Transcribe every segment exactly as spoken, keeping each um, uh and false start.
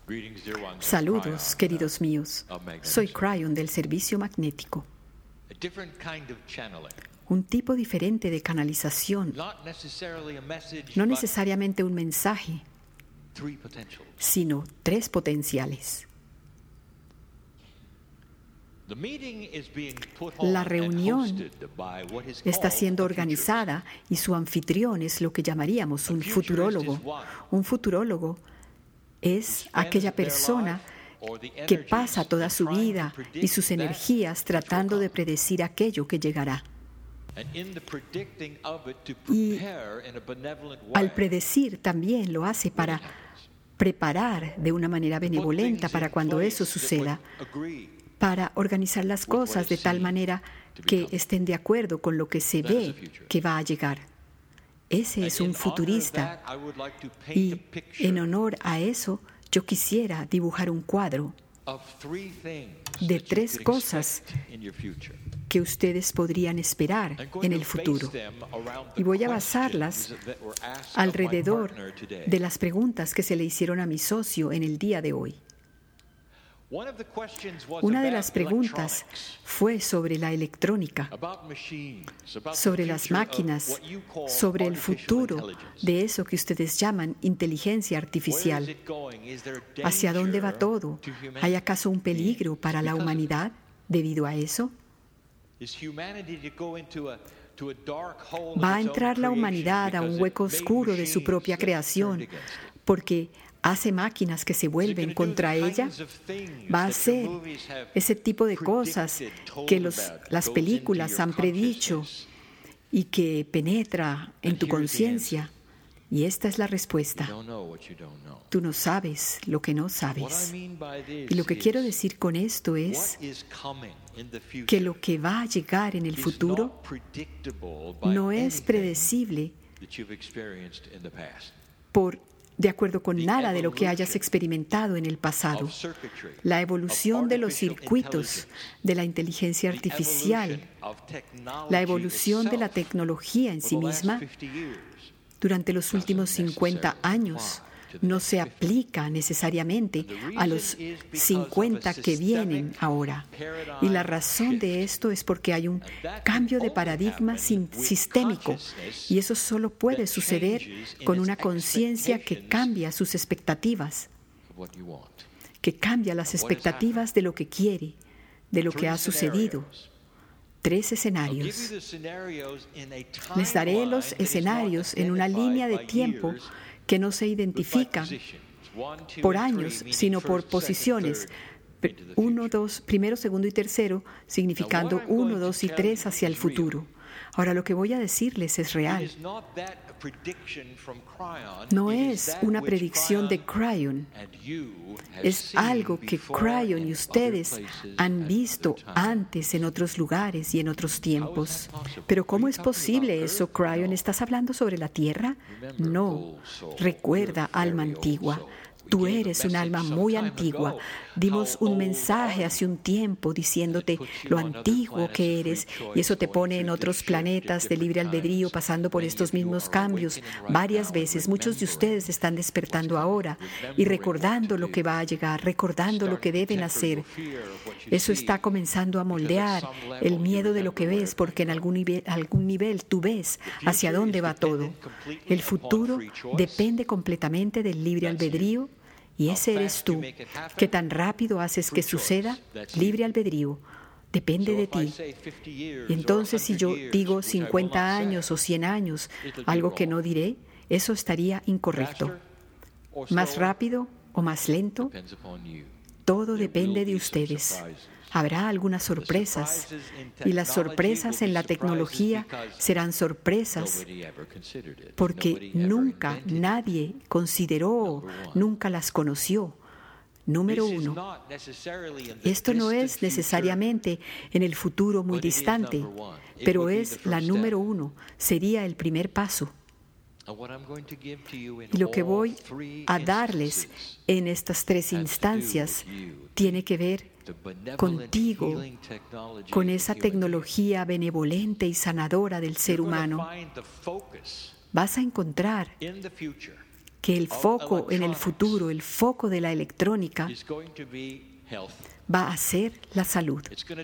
Saludos, queridos míos. Soy Cryon del servicio magnético. Un tipo diferente de canalización, no necesariamente un mensaje, sino tres potenciales. La reunión está siendo organizada y su anfitrión es lo que llamaríamos un futurólogo. Un futurólogo es aquella persona que pasa toda su vida y sus energías tratando de predecir aquello que llegará. Y al predecir también lo hace para preparar de una manera benevolenta para cuando eso suceda, para organizar las cosas de tal manera que estén de acuerdo con lo que se ve que va a llegar. Ese es un futurista. Y en honor a eso, yo quisiera dibujar un cuadro de tres cosas que ustedes podrían esperar en el futuro. Y voy a basarlas alrededor de las preguntas que se le hicieron a mi socio en el día de hoy. Una de las preguntas fue sobre la electrónica, sobre las máquinas, sobre el futuro de eso que ustedes llaman inteligencia artificial. ¿Hacia dónde va todo? ¿Hay acaso un peligro para la humanidad debido a eso? ¿Va a entrar la humanidad a un hueco oscuro de su propia creación porque hace máquinas que se vuelven contra ella? ¿Va a hacer ese tipo de cosas que los, las películas han predicho y que penetra en tu conciencia? Y esta es la respuesta. Tú no sabes lo que no sabes. Y lo que quiero decir con esto es que lo que va a llegar en el futuro no es predecible por de acuerdo con nada de lo que hayas experimentado en el pasado. La evolución de los circuitos de la inteligencia artificial, la evolución de la tecnología en sí misma, durante los últimos cincuenta años, no se aplica necesariamente a los cincuenta que vienen ahora. Y la razón de esto es porque hay un cambio de paradigma sistémico, y eso solo puede suceder con una conciencia que cambia sus expectativas, que cambia las expectativas de lo que quiere, de lo que ha sucedido. Tres escenarios. Les daré los escenarios en una línea de tiempo que no se identifican por años, sino por posiciones. Uno, dos, primero, segundo y tercero, significando uno, dos y tres hacia el futuro. Ahora, lo que voy a decirles es real. No es una predicción de Cryon. Es algo que Cryon y ustedes han visto antes en otros lugares y en otros tiempos. Pero ¿cómo es posible eso, Cryon? ¿Estás hablando sobre la Tierra? No. Recuerda, alma antigua. Tú eres un alma muy antigua. Dimos un mensaje hace un tiempo diciéndote lo antiguo que eres, y eso te pone en otros planetas de libre albedrío pasando por estos mismos cambios varias veces. Muchos de ustedes están despertando ahora y recordando lo que va a llegar, recordando lo que deben hacer. Eso está comenzando a moldear el miedo de lo que ves, porque en algún nivel, algún nivel tú ves hacia dónde va todo. El futuro depende completamente del libre albedrío. Y ese eres tú. ¿Qué tan rápido haces que suceda? Libre albedrío. Depende de ti. Y entonces, si yo digo cincuenta años o cien años, algo que no diré, eso estaría incorrecto. Más rápido o más lento, todo depende de ustedes. Habrá algunas sorpresas, y las sorpresas en la tecnología serán sorpresas porque nunca nadie consideró, nunca las conoció. Número uno, esto no es necesariamente en el futuro muy distante, pero es la número uno, sería el primer paso. Y lo que voy a darles en estas tres instancias tiene que ver contigo, con esa tecnología benevolente y sanadora del ser humano. Vas a encontrar que el foco en el futuro, el foco de la electrónica, va a ser la salud.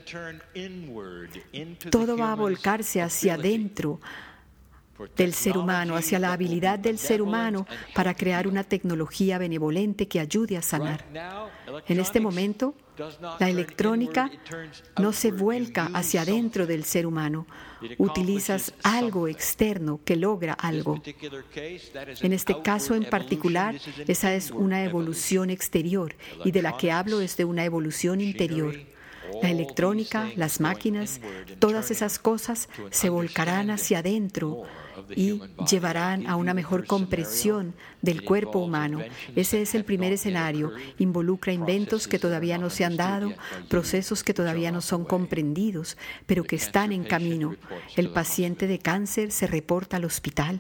Todo va a volcarse hacia adentro del ser humano, hacia la habilidad del ser humano para crear una tecnología benevolente que ayude a sanar. En este momento, la electrónica no se vuelca hacia adentro del ser humano. Utilizas algo externo que logra algo. En este caso en particular, esa es una evolución exterior, y de la que hablo es de una evolución interior. La electrónica, las máquinas, todas esas cosas se volcarán hacia adentro y llevarán a una mejor comprensión del cuerpo humano. Ese es el primer escenario. Involucra inventos que todavía no se han dado, procesos que todavía no son comprendidos, pero que están en camino. El paciente de cáncer se reporta al hospital,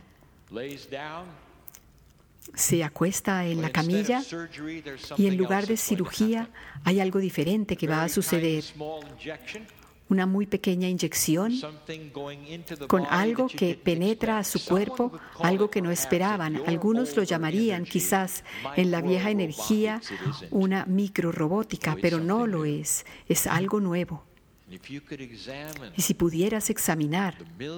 se acuesta en la camilla y en lugar de cirugía hay algo diferente que va a suceder. Una muy pequeña inyección con algo que penetra a su cuerpo, algo que no esperaban. Algunos lo llamarían quizás en la vieja energía una microrobótica, pero no lo es. Es algo nuevo. Y si pudieras examinar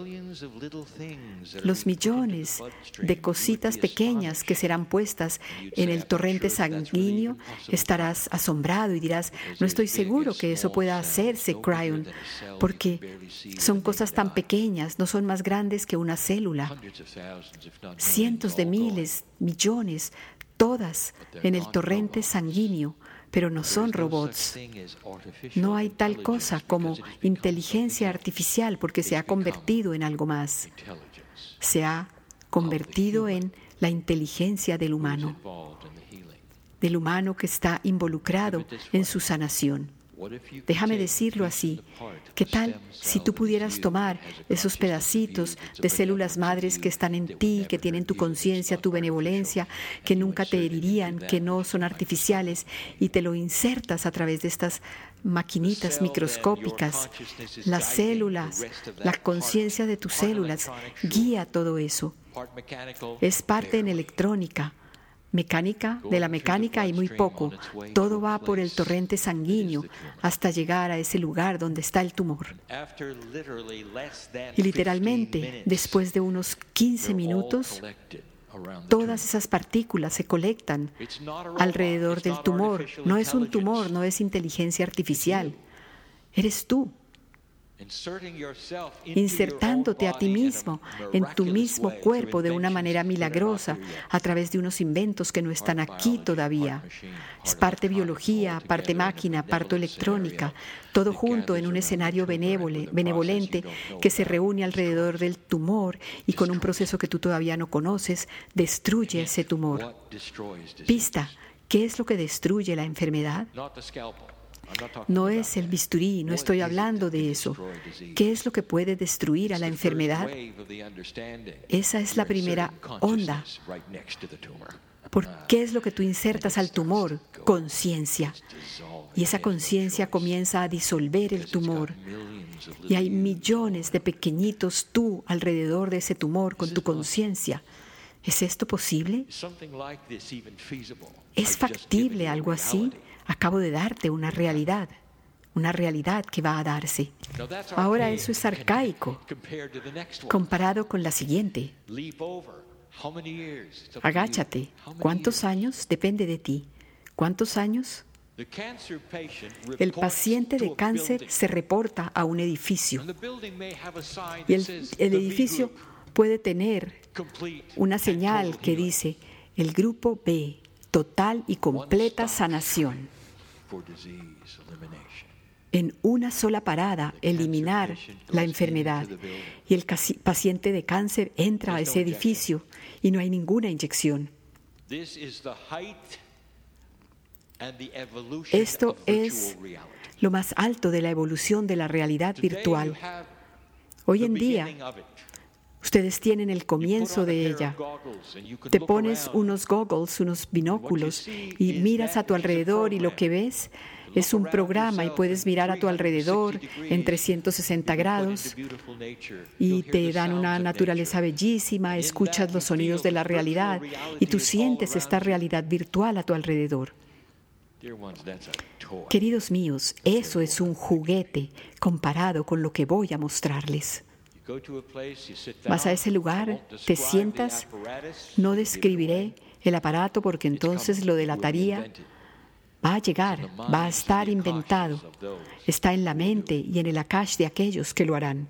los millones de cositas pequeñas que serán puestas en el torrente sanguíneo, estarás asombrado y dirás, no estoy seguro que eso pueda hacerse, Cryon, porque son cosas tan pequeñas, no son más grandes que una célula. Cientos de miles, millones, todas en el torrente sanguíneo. Pero no son robots. No hay tal cosa como inteligencia artificial porque se ha convertido en algo más. Se ha convertido en la inteligencia del humano, del humano que está involucrado en su sanación. Déjame decirlo así. ¿Qué tal si tú pudieras tomar esos pedacitos de células madres que están en ti, que tienen tu conciencia, tu benevolencia, que nunca te herirían, que no son artificiales, y te lo insertas a través de estas maquinitas microscópicas? Las células, la conciencia de tus células guía todo eso. Es parte en electrónica. Mecánica, de la mecánica hay muy poco. Todo va por el torrente sanguíneo hasta llegar a ese lugar donde está el tumor. Y literalmente, después de unos quince minutos, todas esas partículas se colectan alrededor del tumor. No es un tumor, no es inteligencia artificial. Eres tú. Insertándote a ti mismo en tu mismo cuerpo de una manera milagrosa a través de unos inventos que no están aquí todavía. Es parte biología, parte máquina, parte electrónica, todo junto en un escenario benévole, benevolente que se reúne alrededor del tumor y con un proceso que tú todavía no conoces, destruye ese tumor. Pista, ¿qué es lo que destruye la enfermedad? No es el bisturí, no estoy hablando de eso. ¿Qué es lo que puede destruir a la enfermedad? Esa es la primera onda. ¿Por qué es lo que tú insertas al tumor? Conciencia. Y esa conciencia comienza a disolver el tumor. Y hay millones de pequeñitos tú alrededor de ese tumor con tu conciencia. ¿Es esto posible? ¿Es factible algo así? Acabo de darte una realidad, una realidad que va a darse. Ahora eso es arcaico comparado con la siguiente. Agáchate. ¿Cuántos años? Depende de ti. ¿Cuántos años? El paciente de cáncer se reporta a un edificio y el, el edificio puede tener una señal que dice el grupo B, total y completa sanación. En una sola parada, eliminar la enfermedad. Y el paciente de cáncer entra a ese edificio y no hay ninguna inyección. Esto es lo más alto de la evolución de la realidad virtual. Hoy en día, ustedes tienen el comienzo de ella. Te pones unos goggles, unos binóculos, y miras a tu alrededor y lo que ves Es un programa y puedes mirar a tu alrededor en trescientos sesenta grados y te dan una naturaleza bellísima, escuchas los sonidos de la realidad y tú sientes esta realidad virtual a tu alrededor. Queridos míos, eso es un juguete comparado con lo que voy a mostrarles. Vas a ese lugar, te sientas, no describiré el aparato porque entonces lo delataría. Va a llegar, va a estar inventado, está en la mente y en el akash de aquellos que lo harán.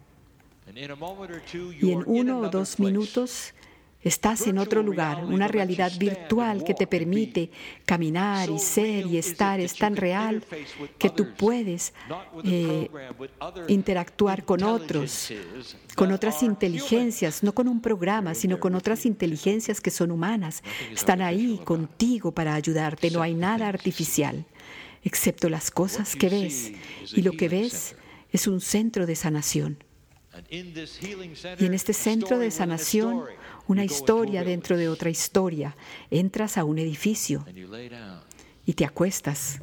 Y en uno o dos minutos estás en otro lugar, una realidad virtual que te permite caminar y ser y estar. Es tan real que tú puedes eh, interactuar con otros, con otras inteligencias, no con un programa, sino con otras inteligencias que son humanas. Están ahí contigo para ayudarte. No hay nada artificial, excepto las cosas que ves. Y lo que ves es un centro de sanación. Y en este centro de sanación, una historia dentro de otra historia. Entras a un edificio y te acuestas.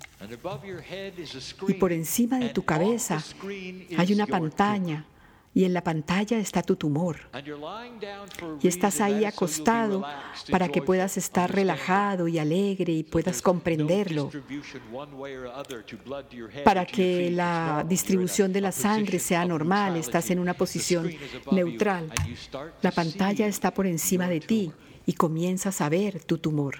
Y por encima de tu cabeza hay una pantalla. Y en la pantalla está tu tumor. Y estás ahí acostado para que puedas estar relajado y alegre y puedas comprenderlo. Para que la distribución de la sangre sea normal, estás en una posición neutral. La pantalla está por encima de ti y comienzas a ver tu tumor.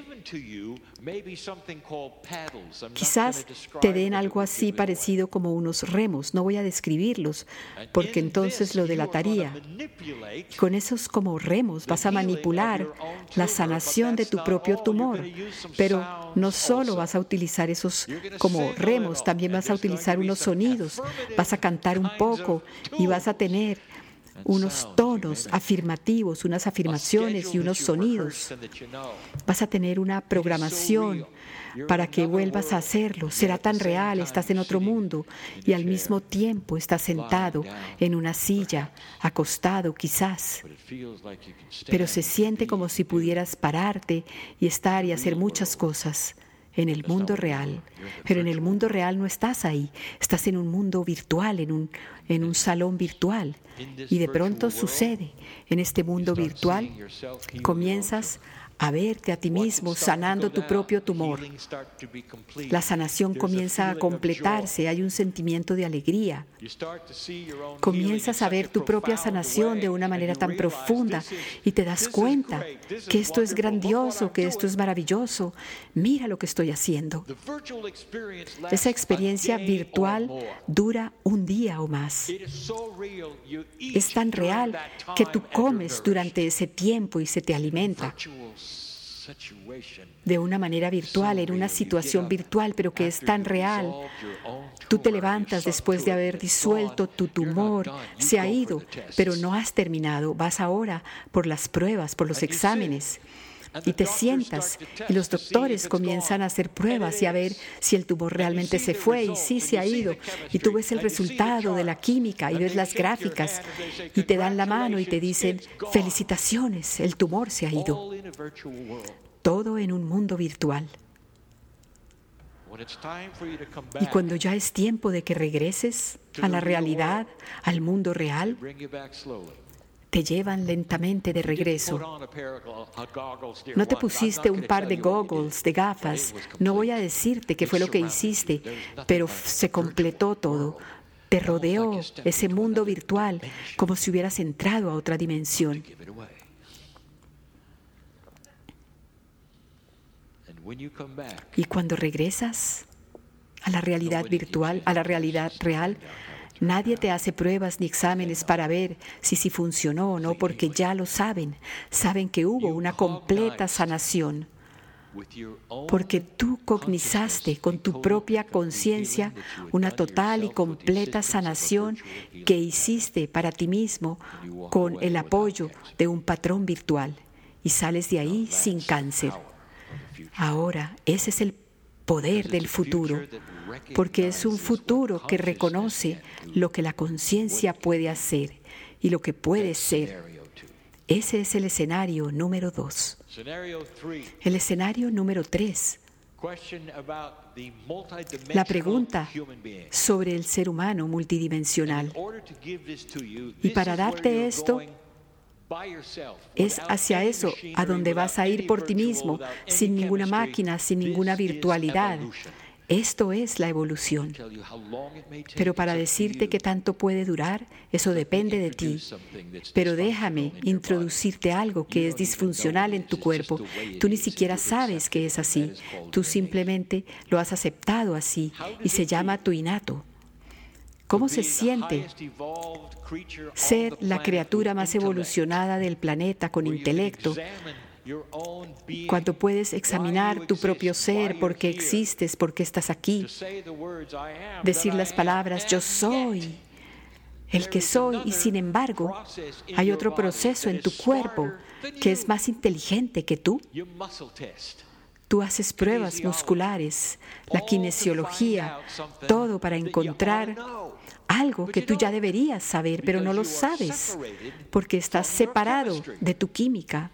Quizás te den algo así parecido como unos remos. No voy a describirlos porque entonces lo delataría. Con esos como remos vas a manipular la sanación de tu propio tumor. Pero no solo vas a utilizar esos como remos, también vas a utilizar unos sonidos. Vas a cantar un poco y vas a tener unos tonos afirmativos, unas afirmaciones y unos sonidos. Vas a tener una programación para que vuelvas a hacerlo. Será tan real, estás en otro mundo y al mismo tiempo estás sentado en una silla, acostado quizás. Pero se siente como si pudieras pararte y estar y hacer muchas cosas en el mundo real. Pero en el mundo real no estás ahí, estás en un mundo virtual, en un, en un salón virtual. Y de pronto sucede, en este mundo virtual, comienzas a verte a ti mismo sanando tu propio tumor. La sanación comienza a completarse, hay un sentimiento de alegría. Comienzas a ver tu propia sanación de una manera tan profunda y te das cuenta que esto es grandioso, que esto es maravilloso. Mira lo que estoy haciendo. Esa experiencia virtual dura un día o más. Es tan real que tú comes durante ese tiempo y se te alimenta de una manera virtual, en una situación virtual, pero que es tan real. Tú te levantas después de haber disuelto tu tumor, se ha ido, pero no has terminado. Vas ahora por las pruebas, por los exámenes. Y te sientas y los doctores comienzan a hacer pruebas y a ver si el tumor realmente se fue y sí se ha ido. Y tú ves el resultado de la química y ves las gráficas y te dan la mano y te dicen, felicitaciones, el tumor se ha ido. Todo en un mundo virtual. Y cuando ya es tiempo de que regreses a la realidad, al mundo real, te llevan lentamente de regreso. No te pusiste un par de goggles, de gafas. No voy a decirte qué fue lo que hiciste, pero se completó todo. Te rodeó ese mundo virtual como si hubieras entrado a otra dimensión. Y cuando regresas a la realidad virtual, a la realidad real, nadie te hace pruebas ni exámenes para ver si sí funcionó o no, porque ya lo saben. Saben que hubo una completa sanación. Porque tú cognizaste con tu propia conciencia una total y completa sanación que hiciste para ti mismo con el apoyo de un patrón virtual. Y sales de ahí sin cáncer. Ahora, ese es el poder del futuro, porque es un futuro que reconoce lo que la conciencia puede hacer y lo que puede ser. Ese es el escenario número dos. El escenario número tres La pregunta sobre el ser humano multidimensional. Y para darte esto, es hacia eso a donde vas a ir por ti mismo, sin ninguna máquina, sin ninguna virtualidad. Esto es la evolución. Pero para decirte qué tanto puede durar, eso depende de ti. Pero déjame introducirte algo que es disfuncional en tu cuerpo. Tú ni siquiera sabes que es así. Tú simplemente lo has aceptado así y se llama tu innato. ¿Cómo se siente ser la criatura más evolucionada del planeta con intelecto? Cuando puedes examinar tu propio ser, por qué existes, por qué estás aquí, decir las palabras yo soy el que soy, y sin embargo hay otro proceso en tu cuerpo que es más inteligente que tú. Tú haces pruebas musculares, la kinesiología, todo para encontrar algo que tú ya deberías saber, pero no lo sabes porque estás separado de tu química.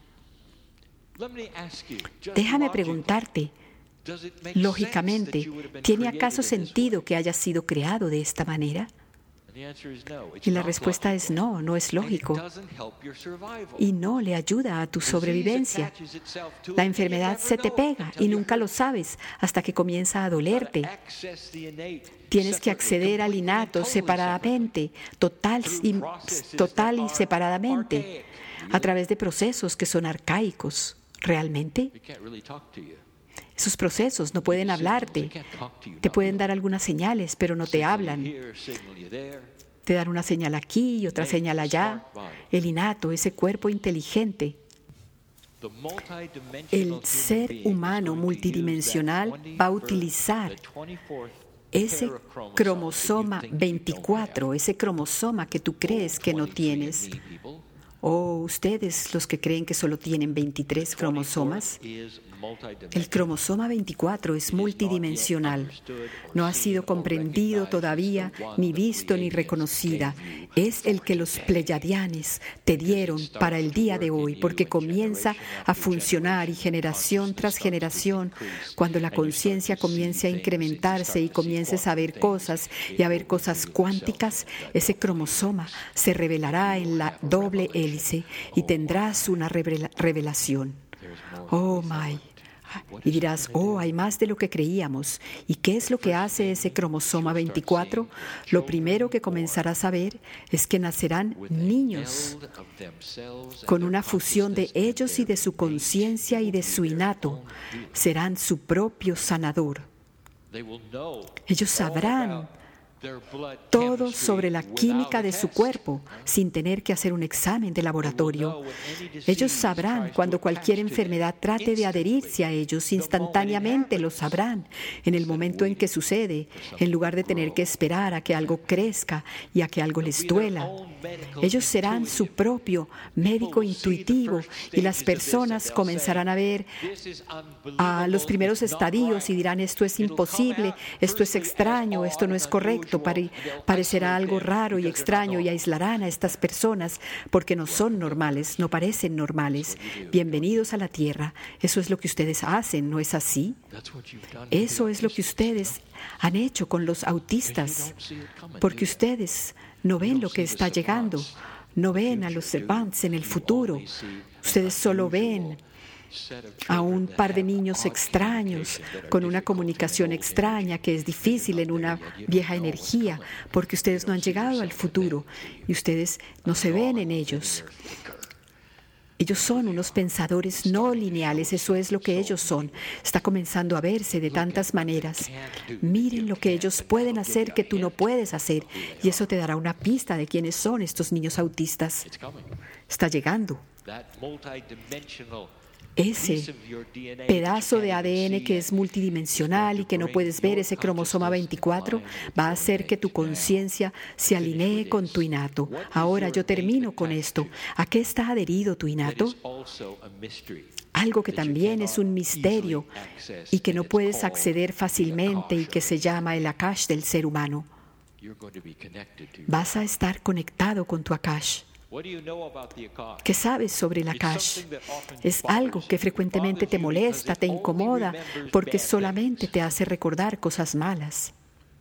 Déjame preguntarte, lógicamente, ¿tiene acaso sentido que hayas sido creado de esta manera? Y la respuesta es no, no es lógico. Y no le ayuda a tu sobrevivencia. La enfermedad se te pega y nunca lo sabes hasta que comienza a dolerte. Tienes que acceder al innato separadamente, total y, total y separadamente, a través de procesos que son arcaicos. ¿Realmente? Esos procesos no pueden hablarte. Te pueden dar algunas señales, pero no te hablan. Te dan una señal aquí y otra señal allá. El innato, ese cuerpo inteligente. El ser humano multidimensional va a utilizar ese cromosoma veinticuatro, ese cromosoma que tú crees que no tienes. O ustedes, los que creen que solo tienen veintitrés cromosomas, el cromosoma veinticuatro es multidimensional. No ha sido comprendido todavía, ni visto ni reconocida. Es el que los pleyadianes te dieron para el día de hoy, porque comienza a funcionar y generación tras generación, cuando la conciencia comience a incrementarse y comiences a ver cosas y a ver cosas cuánticas, ese cromosoma se revelará en la doble hélice y tendrás una revelación. Oh, my. Y dirás, oh, hay más de lo que creíamos. ¿Y qué es lo que hace ese cromosoma veinticuatro? Lo primero que comenzarás a ver es que nacerán niños con una fusión de ellos y de su conciencia y de su innato. Serán su propio sanador. Ellos sabrán todo sobre la química de su cuerpo sin tener que hacer un examen de laboratorio. Ellos sabrán cuando cualquier enfermedad trate de adherirse a ellos, instantáneamente lo sabrán en el momento en que sucede, en lugar de tener que esperar a que algo crezca y a que algo les duela. Ellos serán su propio médico intuitivo y las personas comenzarán a ver a los primeros estadios y dirán, esto es imposible, esto es extraño, esto no es correcto. Parecerá algo raro y extraño y aislarán a estas personas porque no son normales, no parecen normales. Bienvenidos a la tierra. Eso es lo que ustedes hacen, ¿no es así? Eso es lo que ustedes han hecho con los autistas, porque ustedes no ven lo que está llegando, no ven a los servants en el futuro. Ustedes solo ven a un par de niños extraños con una comunicación extraña que es difícil en una vieja energía, porque ustedes no han llegado al futuro y ustedes no se ven en ellos. Ellos son unos pensadores no lineales, eso es lo que ellos son. Está comenzando a verse de tantas maneras. Miren lo que ellos pueden hacer que tú no puedes hacer, y eso te dará una pista de quiénes son estos niños autistas. Está llegando. Ese pedazo de A D N que es multidimensional y que no puedes ver, ese cromosoma veinticuatro, va a hacer que tu conciencia se alinee con tu innato. Ahora yo termino con esto. ¿A qué está adherido tu innato? Algo que también es un misterio y que no puedes acceder fácilmente y que se llama el Akash del ser humano. Vas a estar conectado con tu Akash. ¿Qué sabes sobre la Akash? Es algo que frecuentemente te molesta, te incomoda, porque solamente te hace recordar cosas malas.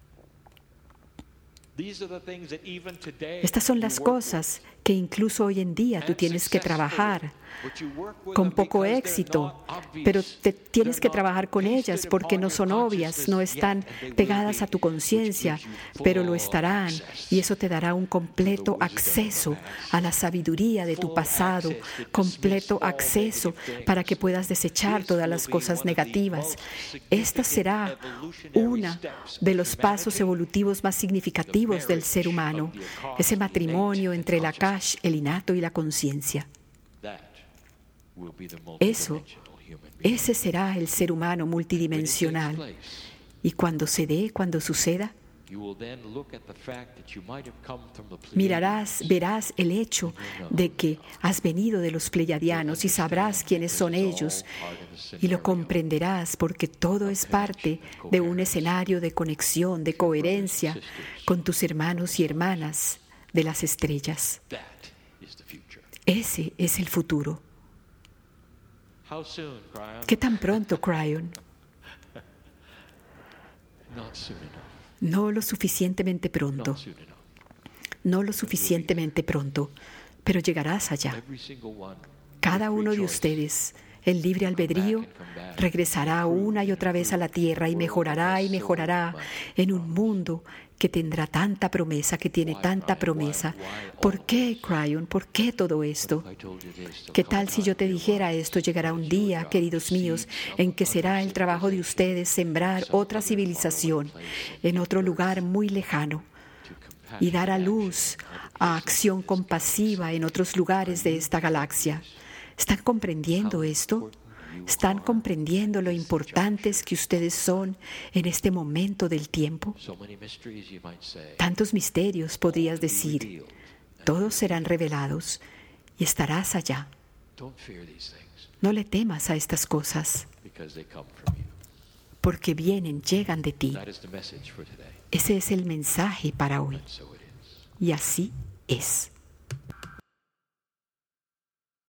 Estas son las cosas que incluso hoy en día tú tienes que trabajar con poco éxito, pero te tienes que trabajar con ellas porque no son obvias, no están pegadas a tu conciencia, pero lo estarán, y eso te dará un completo acceso a la sabiduría de tu pasado, completo acceso para que puedas desechar todas las cosas negativas. Esta será una de los pasos evolutivos más significativos del ser humano, ese matrimonio entre el Akash, el innato y la conciencia. Eso, ese será el ser humano multidimensional. Y cuando se dé, cuando suceda, mirarás, verás el hecho de que has venido de los pleiadianos y sabrás quiénes son ellos y lo comprenderás porque todo es parte de un escenario de conexión, de coherencia con tus hermanos y hermanas de las estrellas. Ese es el futuro. ¿Qué tan pronto, Cryon? No lo suficientemente pronto. No lo suficientemente pronto, pero llegarás allá. Cada uno de ustedes, el libre albedrío, regresará una y otra vez a la tierra y mejorará y mejorará en un mundo que tendrá tanta promesa, que tiene tanta promesa. ¿Por qué, Cryon? ¿Por qué todo esto? ¿Qué tal si yo te dijera esto? Llegará un día, queridos míos, en que será el trabajo de ustedes sembrar otra civilización en otro lugar muy lejano y dar a luz a acción compasiva en otros lugares de esta galaxia. ¿Están comprendiendo esto? ¿Están comprendiendo lo importantes que ustedes son en este momento del tiempo? Tantos misterios, podrías decir. Todos serán revelados y estarás allá. No le temas a estas cosas, porque vienen, llegan de ti. Ese es el mensaje para hoy. Y así es.